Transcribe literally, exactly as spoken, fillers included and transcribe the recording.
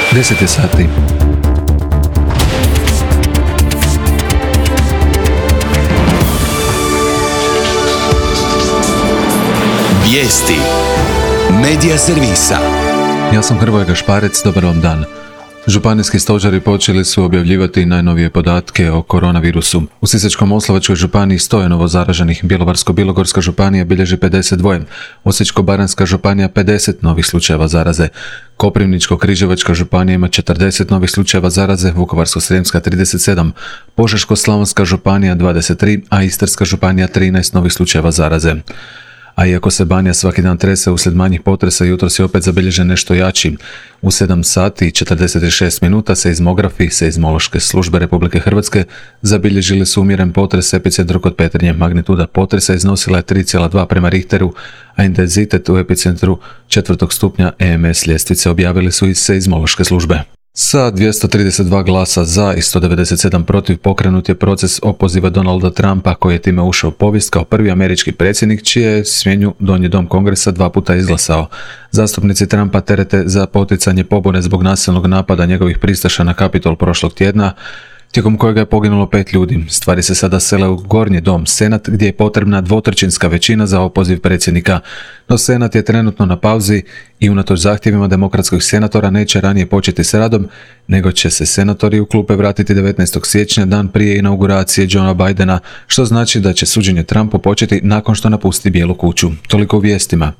deset je sati. Vijesti Medija servisa. Ja sam Hrvoje Gašparec, dobar vam dan. Županijski stožeri počeli su objavljivati najnovije podatke o koronavirusu. U Sisačko-moslavačkoj županiji sto je novo zaraženih, Bjelovarsko-bilogorska županija bilježi pedeset dva, Osječko-baranjska županija pedeset novih slučajeva zaraze, Koprivničko-križevačka županija ima četrdeset novih slučajeva zaraze, Vukovarsko-srijemska trideset sedam, Požeško-slavonska županija dvadeset tri, a Istarska županija trinaest novih slučajeva zaraze. A iako se Banija svaki dan trese uslijed manjih potresa, jutros je opet zabilježen nešto jači. U sedam sati i četrdeset šest minuta seizmografi Seizmološke službe Republike Hrvatske zabilježili su umjeren potres epicentru kod Petrinje. Magnituda potresa iznosila je tri zarez dva prema Richteru, a intenzitet u epicentru četvrtog stupnja E M S ljestvice objavili su iz Seizmološke službe. Sa dvjesto trideset dva glasa za i sto devedeset sedam protiv pokrenut je proces opoziva Donalda Trumpa, koji je time ušao u povijest kao prvi američki predsjednik čije je smjenju Donji dom Kongresa dva puta izglasao. Zastupnici Trumpa terete za poticanje pobune zbog nasilnog napada njegovih pristaša na Kapitol prošlog tjedna, tijekom kojega je poginulo pet ljudi. Stvari se sada sele u Gornji dom, Senat, gdje je potrebna dvotrećinska većina za opoziv predsjednika. No Senat je trenutno na pauzi i unatoč zahtjevima demokratskih senatora neće ranije početi s radom, nego će se senatori u klupe vratiti devetnaestog siječnja, dan prije inauguracije Joea Bidena, što znači da će suđenje Trumpu početi nakon što napusti Bijelu kuću. Toliko u vijestima.